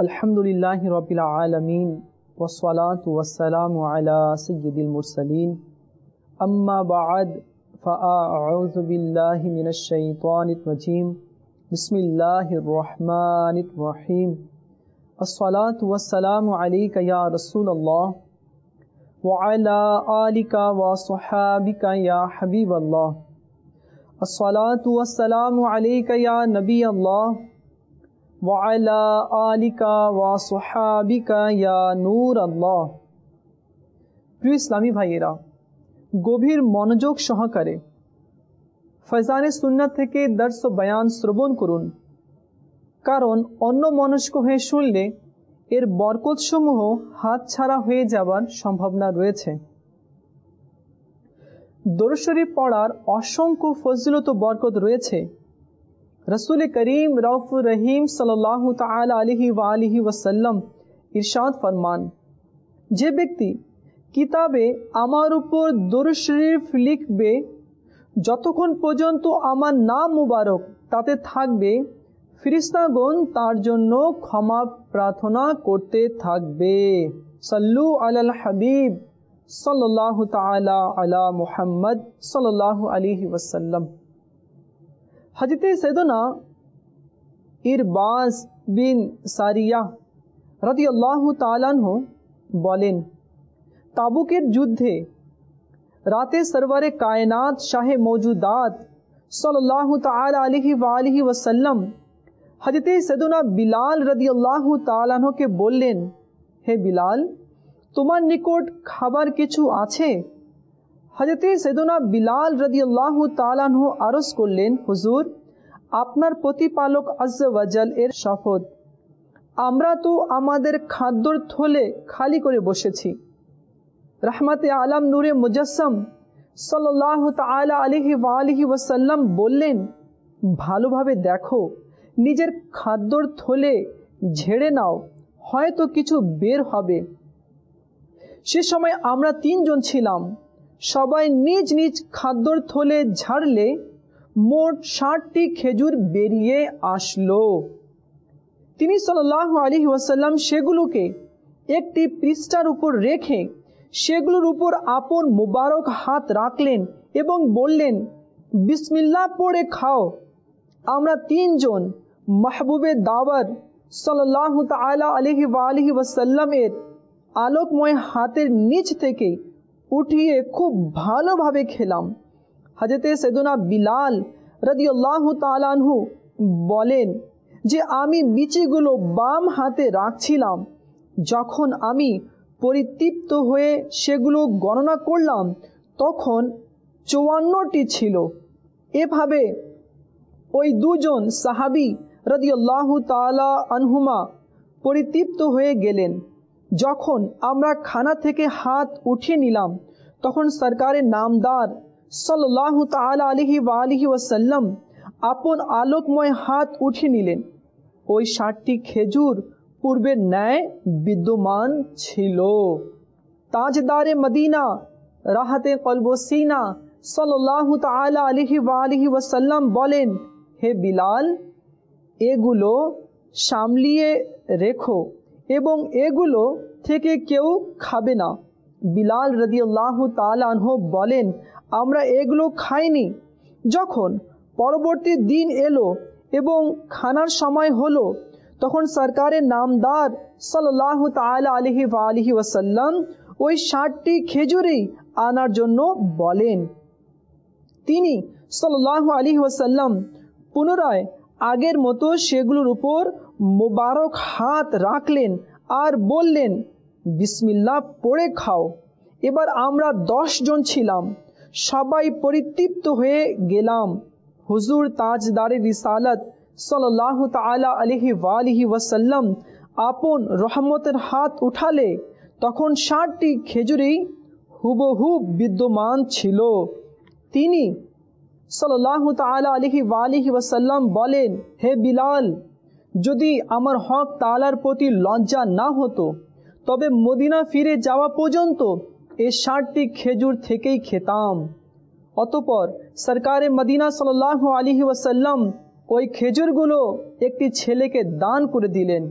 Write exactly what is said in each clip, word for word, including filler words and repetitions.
अल्हम्दुलिल्लाहि रब्बिल आलमीन वस्सलातु वस्सलामु अला सय्यिदिल मुरसलीन अम्मा बअद फ़अऊज़ु बिल्लाहि मिनश शैतानिर रजीम बिस्मिल्लाहिर रहमानिर रहीम अस्सलातु वस्सलामु अलैका या रसूलल्लाह व अला आलिका व स्वहाबिका या हबीबल्लाह अस्सलातु वस्सलामु अलैका या नबी अल्लाह व अला आलिका व सुहाबिका या नूर अल्लाह। प्रिय इस्लामी भाइयेरा, गभीर मनोयोग सहकारे फैजाने सुन्नात थेके दर्स ओ बयान श्रवण करुन, कारण अन्य मनस्क हये शुनले एर बरकत समूह हातछाड़ा हये जाबार सम्भावना रयेछे। दरूद शरीफ पढ़ार असंख्य फजिलत ओ बरकत रयेछे। रसूल करीम रऊफुर रहीम सल्लल्लाहु ताआला अलैहि व आलिहि वसल्लम इरशाद फरमान, जे व्यक्ति किताबे आमार उपर दरूद शरीफ लिखबे যতক্ষণ পর্যন্ত আমার নাম মুবারক তাতে থাকবে, ফেরেশতাগণ তার জন্য ক্ষমা প্রার্থনা করতে থাকবে। সাল্লু আলাল হাবিব সাল্লাল্লাহু তাআলা আলা মুহাম্মদ সাল্লাল্লাহু আলাইহি ওয়াসাল্লাম। हज़रत सैयदना इरबाज बिन सारिया রাদিয়াল্লাহু তাআলা আনহু বলেন, তাবুকের যুদ্ধে রাতে সরওয়ারে কায়নাত শাহে মওজুদাত সাল্লাল্লাহু তাআলা আলাইহি ওয়া আলিহি ওয়াসাল্লাম হযরত সৈয়দনা বিলাল রাদিয়াল্লাহু তাআলা আনহুকে বললেন, হে বিলাল, তোমার নিকট খাবার কিছু আছে? হযরত সৈয়দনা বিলাল রাদিয়াল্লাহু তাআলা আনহু আরজ করলেন, হুজুর, আপনার প্রতিপালক আজ্জা ওয়া জাল এর শপথ, আমরা তো আমাদের খাদ্যর থলে খালি করে বসেছি। রহমতে আলম নূরে মুজাসসাম সাল্লাল্লাহু তাআলা আলাইহি ওয়া আলিহি ওয়াসাল্লাম বললেন, ভালোভাবে দেখো, নিজের খাদ্যর থলে ঝেড়ে নাও, হয়তো কিছু বের হবে। সে সময় আমরা তিনজন ছিলাম। সবাই নিজ নিজ খাদ্যর থলে ঝাড়লে মোট ষাটটি খেজুর বেরিয়ে আসলো। তিনি সাল্লাল্লাহু আলাইহি ওয়াসাল্লাম সেগুলোকে একটি পৃষ্ঠার উপর রেখে সেগুলোর উপর আপন মুবারক হাত রাখলেন এবং বললেন, বিসমিল্লাহ পড়ে খাও। আমরা তিনজন মাহবুবে দাওয়ার সাল্লাল্লাহু তাআলা আলাইহি ওয়া আলিহি ওয়াসাল্লাম এর আলোকময় হাতের নিচ থেকে উঠিয়ে খুব ভালোভাবে খেলাম। হযরত সৈয়দনা বিলাল রাদিয়াল্লাহু তাআলা আনহু বলেন যে আমি বিচিগুলো বাম হাতে রাখছিলাম। যখন আমি পরিতৃপ্ত হয়ে সেগুলো গণনা করলাম তখন চুয়ান্নটি ছিল। এভাবে ওই দুজন সাহাবী রাদিয়াল্লাহু তাআলা আনহুমা পরিতৃপ্ত হয়ে গেলেন। যখন আমরা খানা থেকে হাত উঠিয়ে নিলাম তখন সরকারে নামদার সাল্লাল্লাহু তাআলা আলাইহি ওয়া আলিহি ওয়াসাল্লাম আপন আলোকময় হাত উঠিয়ে নিলেন। ওই ষাটটি খেজুর পূর্বের ন্যায় বিদ্যমান ছিল। তাজদারে মদিনা রাহাতে কলব সিনা সাল্লাল্লাহু তাআলা আলাইহি ওয়া আলিহি ওয়াসাল্লাম বলেন, হে বিলাল, এগুলো সামলিয়ে রেখো এবং এগুলো থেকে কেউ খাবে না। বিলাল রাদিয়াল্লাহু তাআলা আনহু বলেন, আমরা এগুলো খাইনি। যখন পরবর্তী দিন এলো এবং খানার সময় হলো তখন সরকারের নামদার সাল্লাল্লাহু তাআলা আলাইহি ওয়া আলিহি ওয়াসাল্লাম ওই ষাটটি খেজুরই আনার জন্য বলেন। তিনি সাল্লাল্লাহু আলাইহি ওয়াসাল্লাম পুনরায় আগের মতো সেগুলোর উপর মোবারক হাত রাখলেন আর বললেন, বিসমিল্লাহ পড়ে খাও। এবার আমরা দশ জন ছিলাম। সবাই পরিতৃপ্ত হয়ে গেলাম। হুজুর তাজদারে রিসালাত সাল্লাল্লাহু তাআলা আলাইহি ওয়া আলিহি ওয়াসাল্লাম আপন রহমতের হাত উঠালে তখন ষাটটি খেজুরই হুবহু বিদ্যমান ছিল। তিনি সাল্লাল্লাহু তাআলা আলাইহি ওয়া আলিহি ওয়াসাল্লাম বলেন, হে বিলাল, যদি আমার হক তাআলার প্রতি লজ্জা না হতো তবে মদিনা ফিরে যাওয়া পর্যন্ত এই ষাটটি খেজুর থেকেই খেতাম। অতঃপর সরকারে মদিনা সাল্লাল্লাহু আলাইহি ওয়াসাল্লাম ওই খেজুরগুলো একটি ছেলেকে দান করে দিলেন।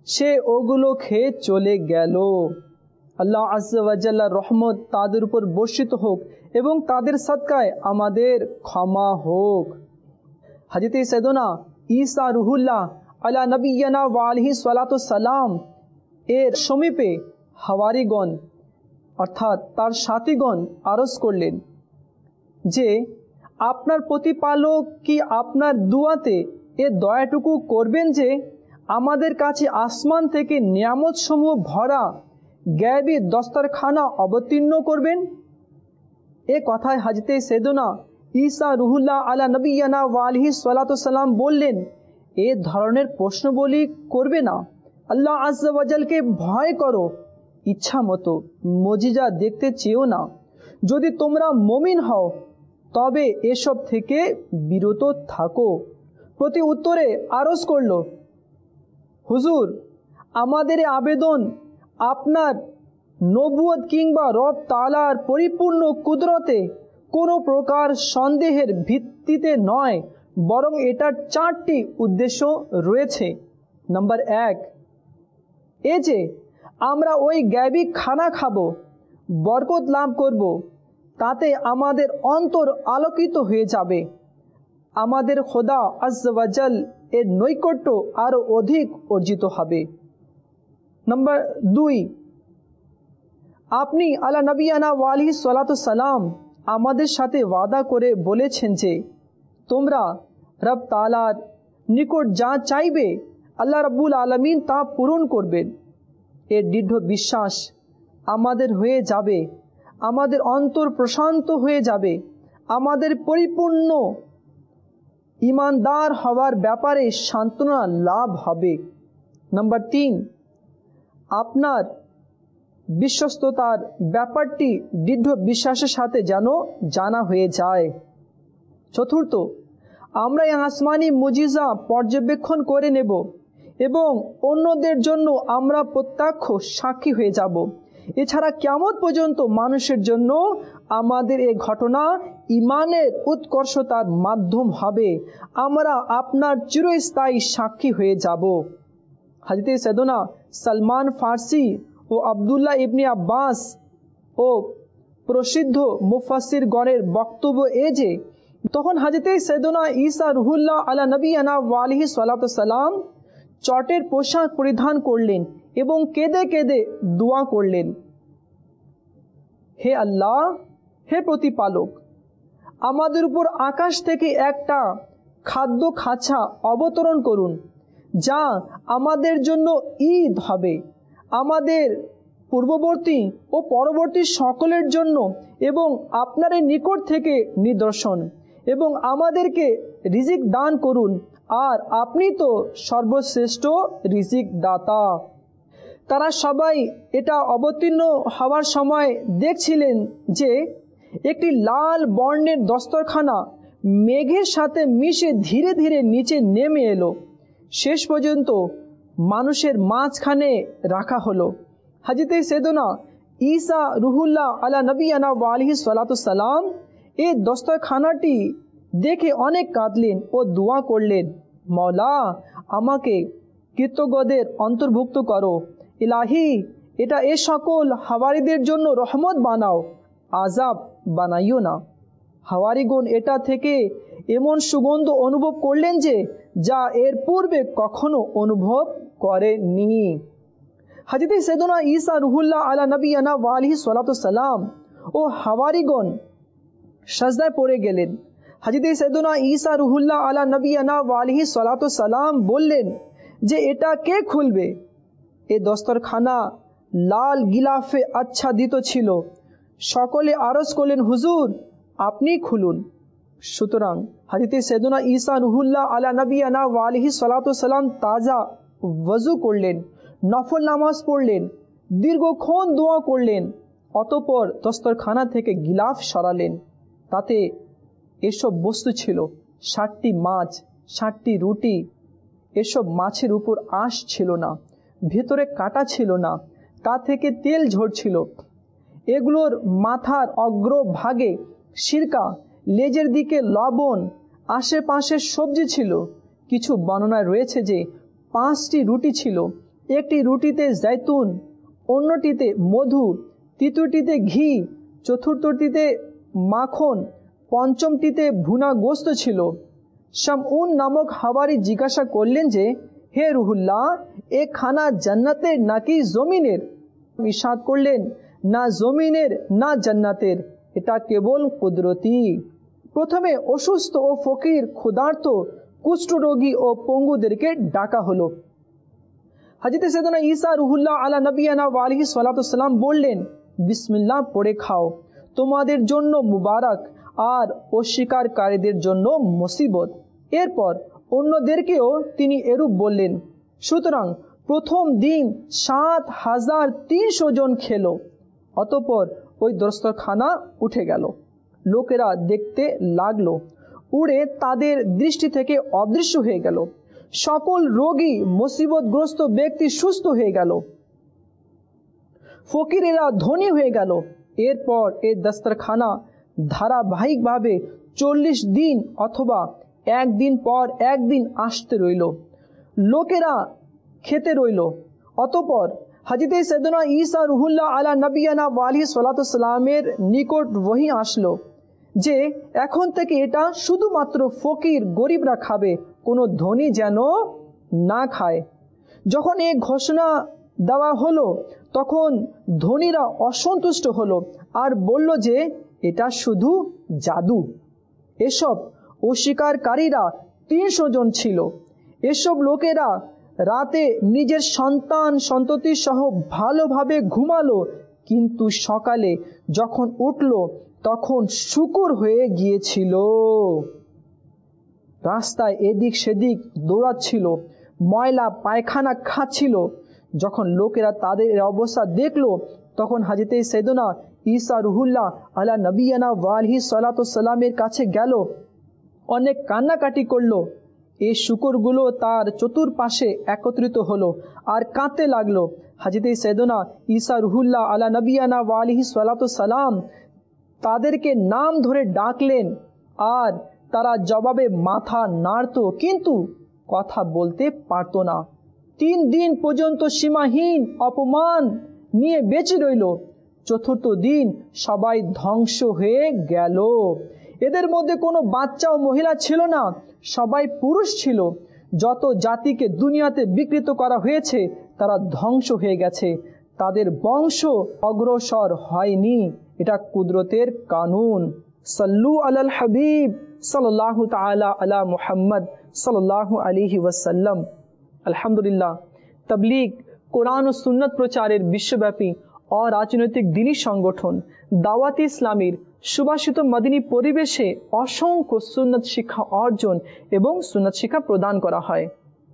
সে ওগুলো খেয়ে চলে গেল। আল্লাহ আজ্জা ওয়া জাল্লার রহমত তাদের উপর বর্ষিত হোক এবং তাদের সদকায় আমাদের ক্ষমা হোক। হযরত সাইয়েদনা ঈসা রুহুল্লাহ আলা নবিয়্যিনা ওয়া আলাইহি সালাতু সালাম এর সমীপে হাওয়ারিগণ অর্থাৎ তার সাথীগণ আরজ করলেন যে আপনার প্রতিপালক কি আপনার দুয়াতে এ দয়াটুকু করবেন যে আমাদের কাছে আসমান থেকে নিয়ামত সমূহ ভরা গায়বী দস্তরখানা অবতীর্ণ করবেন। এ কথায় হযরত সাইয়েদনা ঈসা রুহুল্লাহ আলা নবিয়্যিনা ওয়া আলাইহি সালাতু সালাম বললেন, এ ধরনের প্রশ্নবলী করবে না, আল্লাহ আজ্জা ওয়া জালকে ভয় করো, ইচ্ছা মতো মুজিজা দেখতে চেয়েও না। যদি তোমরা মুমিন হও তবে এসব থেকে বিরত থাকো। প্রতি উত্তরে আরজ করল, হুজুর, আমাদের আবেদন আপনার নবুয়ত কিংবা রব তাআলার পরিপূর্ণ কুদরতে কোনো প্রকার সন্দেহের ভিত্তিতে নয়, বরং এটার চারটি উদ্দেশ্য রয়েছে। নাম্বার এক, এ যে আমরা ওই গায়বী খানা খাবো, বরকত লাভ করব, তাতে আমাদের অন্তর আলোকিত হয়ে যাবে, আমাদের খোদা আজ্জা ওয়া জাল এর নৈকট্য আরো অধিক অর্জিত হবে। নাম্বার দুই, আপনি আলা নবিয়ানা ওয়া আলাইহি সালাতু সালাম আমাদের সাথে ওয়াদা করে বলেছেন যে তোমরা রব তাআলার নিকট যা চাইবে আল্লাহ রাব্বুল আলামিন তা পূরণ করবেন। এর দৃঢ় বিশ্বাস আমাদের হয়ে যাবে, আমাদের অন্তর প্রশান্ত হয়ে যাবে, আমাদের পরিপূর্ণ ইমানদার হওয়ার ব্যাপারে সান্ত্বনা লাভ হবে। নাম্বার তিন, আপনার বিশ্বস্ততার ব্যাপারটি দৃঢ় বিশ্বাসের সাথে যেন জানা হয়ে যায়। চতুর্থ, আমরা এই আসমানি মুজিজা পর্যবেক্ষণ করে নেব এবং অন্যদের জন্য আমরা প্রত্যক্ষ সাক্ষী হয়ে যাব। এছাড়া কিয়ামত পর্যন্ত মানুষের জন্য আমাদের এই ঘটনা ইমানের উৎকর্ষতার মাধ্যম হবে। আমরা আপনার চিরস্থায়ী সাক্ষী হয়ে যাব। হযরত সাইয়েদনা সালমান ফার্সি ও আব্দুল্লাহ ইবনে আব্বাস ও প্রসিদ্ধ মুফাসসির গণের বক্তব্য এ যে তখন হযরত সাইয়েদনা ঈসা রুহুল্লাহ আলা নবিয়্যিনা ওয়া আলাইহি সালাতু সালাম চটের পোশাক পরিধান করলেন এবং কেঁদে কেঁদে দোয়া করলেন, হে আল্লাহ, হে প্রতিপালক, আমাদের উপর আকাশ থেকে একটা খাদ্য খাঁচা অবতরণ করুন যা আমাদের জন্য ঈদ হবে, আমাদের পূর্ববর্তী ও পরবর্তী সকলের জন্য এবং আপনার নিকট থেকে নিদর্শন, এবং আমাদেরকে রিজিক দান করুন, আর আপনি তো সর্বশ্রেষ্ঠ রিজিক দাতা। তারা সবাই এটা অবতীর্ণ হওয়ার সময় দেখছিলেন যে একটি লাল বর্ণের দস্তরখানা মেঘের সাথে মিশে ধীরে ধীরে নিচে নেমে এলো, শেষ পর্যন্ত মানুষের মাঝখানে রাখা হলো। হযরত সাইয়েদনা ঈসা রুহুল্লাহ আলা নবিয়্যিনা ওয়া আলাইহি সালাতু সালাম এই দস্তরখানাটি দেখে অনেক কাঁদলেন ও দোয়া করলেন, মওলা, আমাকে কৃতজ্ঞদের অন্তর্ভুক্ত করো, ইলাহি, এটা এ সকল হাওয়ারিদের জন্য রহমত বানাও, আযাব বানাইও না। হাওয়ারিগণ এটা থেকে এমন সুগন্ধ অনুভব করলেন যে যা এর পূর্বে কখনো অনুভব করেনি। হযরত সাইয়েদনা ঈসা রুহুল্লাহ আলা নবিয়্যিনা ওয়া আলাইহি সালাতু সালাম ও হাওয়ারিগণ সাজদায় পড়ে গেলেন। হযরত সাইয়েদনা ঈসা রুহুল্লাহ আলা নবিয়্যিনা ওয়া আলাইহি সালাতু সালাম বললেন যে এটা কে খুলবে? এই দস্তরখানা লাল গিলাফে আচ্ছাদিত ছিল। সকলে আরজ করলেন, হুজুর, আপনি খুলুন। সুতরাং হযরত সাইয়েদনা ঈসা রুহুল্লাহ আলা নবিয়্যিনা ওয়া আলাইহি সালাতু সালাম তাজা ওযু করলেন, নফল নামাজ পড়লেন, দীর্ঘক্ষণ দোয়া করলেন, অতঃপর দস্তরখানা থেকে গিলাফ সরালেন। তাতে এসব বস্তু ছিল ষাটটি মাছ, ষাটটি রুটি। এসব মাছের উপর আঁশ ছিল না, ভেতরে কাটা ছিল না, তা থেকে তেল ঝরছিল। এগুলোর মাথার অগ্রভাগে সিরকা, লেজের দিকে লবণ, আশেপাশে সবজি ছিল। কিছু বর্ণনায় রয়েছে যে পাঁচটি রুটি ছিল একটি রুটিতে জৈতুন, অন্যটিতে মধু, তৃতীয়টিতে ঘি, চতুর্থটিতে মাখন, পঞ্চমটিতে ভুনা গোস্ত ছিল। শামউন নামক হাওয়ারি জিজ্ঞাসা করলেন যে, হে রুহুল্লাহ, এ খানা জান্নাতের নাকি জমিনের? ইরশাদ করলেন, না জমিনের না জান্নাতের, এটা কেবল কুদরতি। প্রথমে অসুস্থ ও ফকির, ক্ষুধার্ত, কুষ্ঠরোগী ও পঙ্গুদেরকে ডাকা হলো। হযরত সাইয়েদনা ঈসা রুহুল্লাহ আলা নবিয়ানা ওয়া আলাইহি সাল্লাতু সাল্লাম বললেন, বিসমিল্লাহ পড়ে খাও, তোমাদের জন্য মুবারক আর অস্বীকারীদের জন্য মুসিবত। এরপর অন্যদেরকেও তিনি এরূপ বললেন। সুতরাং প্রথম দিন সাত হাজার তিনশো জন খেলো। অতঃপর ওই দস্তরখানা উঠে গেল। লোকেরা দেখতে লাগলো, উড়ে তাদের দৃষ্টি থেকে অদৃশ্য হয়ে গেল। সকল রোগী, মুসিবতগ্রস্ত ব্যক্তি সুস্থ হয়ে গেল, ফকিরেরা ধনী হয়ে গেল। এরপর এই দস্তরখানা ধারাবাহিকভাবে চল্লিশ দিন অথবা একদিন পর একদিন আসতে রইল। লোকেরা খেতে রইল। অতঃপর হযরত সাইয়েদনা ঈসা রুহুল্লাহ আলা নবিয়ানা ওয়া আলাইহি সাল্লাতু সাল্লামের নিকট ওহী আসলো যে এখন থেকে এটা শুধুমাত্র ফকির গরিবরা খাবে, কোনো ধনী যেন না খায়। যখন এই ঘোষণা দেওয়া হলো তখন ধনীরা অসন্তুষ্ট হলো আর বলল যে এটা শুধু জাদু। এসব অস্বীকারীরা তিনশো জন ছিল। এসব লোকেরা রাতে নিজের সন্তান সন্ততি সহ ভালোভাবে ঘুমালো, কিন্তু সকালে যখন উঠল তখন শুকর হয়ে গিয়েছিল। রাস্তায় এদিক সেদিক দৌড়াচ্ছিল, ময়লা পায়খানা খাচ্ছিল। যখন লোকেরা তাদের অবস্থা দেখলো তখন হযরত সাইয়েদনা ঈসা রুহুল্লাহ আলা নবিয়ানা ওয়া আলাইহি সাল্লাতু সাল্লামের কাছে গেল, অনেক কান্নাকাটি করলো। এই শুকরগুলো তার চতুর্পাশে একত্রিত হলো আর কাঁদতে লাগলো। হযরত সাইয়েদনা ঈসা রুহুল্লাহ আলা নবিয়ানা ওয়া আলাইহি সাল্লাতু সাল্লাম তাদেরকে নাম ধরে ডাকলেন আর তারা জবাবে মাথা নাড়ত, কিন্তু কথা বলতে পারত না। তিন দিন পর্যন্ত সীমাহীন অপমান নিয়ে বেঁচে রইল। চতুর্থ দিন সবাই ধ্বংস হয়ে গেল। এদের মধ্যে কোনো বাচ্চা ও মহিলা ছিল না, সবাই পুরুষ ছিল। যত জাতিকে দুনিয়াতে বিকৃত করা হয়েছে তারা ধ্বংস হয়ে গেছে, তাদের বংশ অগ্রসর হয়নি। এটা কুদরতের কানুন। সাল্লু আলাল হাবিব সাল্লাল্লাহু তাআলা আলা মুহাম্মদ সাল্লাল্লাহু আলাইহি ওয়াসাল্লাম। আলহামদুলিল্লাহ, তাবলীগ, কোরআন ও সুন্নাত প্রচারের বিশ্বব্যাপী অরাজনৈতিক দ্বীনী সংগঠন দাওয়াত ইসলামীর সুবাসিত মদিনী পরিবেশে অসংখ্য সুন্নাত শিক্ষা অর্জন এবং সুন্নাত শিক্ষা প্রদান করা হয়।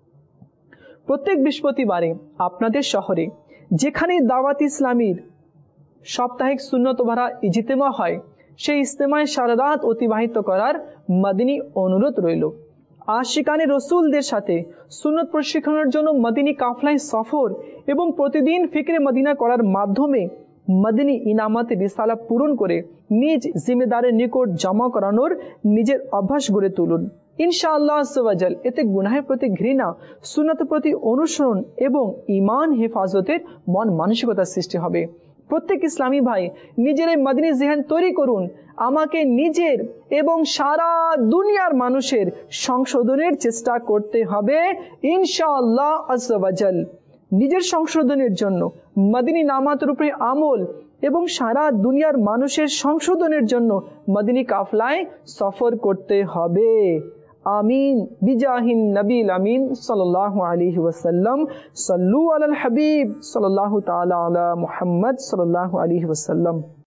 প্রত্যেক বৃহস্পতিবারে আপনাদের শহরে যেখানে দাওয়াত ইসলামীর সাপ্তাহিক সুন্নত ভরা ইজতেমা হয়, সেই ইজতেমায় সারা রাত অতিবাহিত করার মদিনী অনুরোধ রইল। আশিকানে রসুলদের সাথে সুন্নত প্রশিক্ষণের জন্য মদিনী কাফলায় সফর এবং প্রতিদিন ফিকরে মদিনা করার মাধ্যমে মদিনী ইনামাতে রিসালা পূরণ করে নিজ জিম্মেদারের নিকট জমা করানোর নিজের অভ্যাস গড়ে তুলুন। ইনশাআল্লাহ আজ্জা ওয়া জাল এতে গুনাহের প্রতি ঘৃণা, সুন্নতের প্রতি অনুসরণ এবং ঈমান হেফাজতের মন মানসিকতার সৃষ্টি হবে। প্রত্যেক ইসলামী ভাই নিজের এই মদিনী জিহান তৈরি করুন। আমাকে নিজের এবং সারা দুনিয়ার মানুষের সংশোধনের চেষ্টা করতে হবে ইনশাআল্লাহ আজ্জা ওয়া জাল। নিজের সংশোধনের জন্য মদিনী নামাতের উপরে আমল এবং সারা দুনিয়ার মানুষের সংশোধনের জন্য মদিনী কাফলায় সফর করতে হবে। আমিন বিজাহিন নবীল আমিন সাল্লাল্লাহু আলাইহি ওয়াসাল্লাম। সাল্লু আলাল হাবিব সাল্লাল্লাহু তাআলা আলা মুহাম্মদ সাল্লাল্লাহু আলাইহি ওয়াসাল্লাম।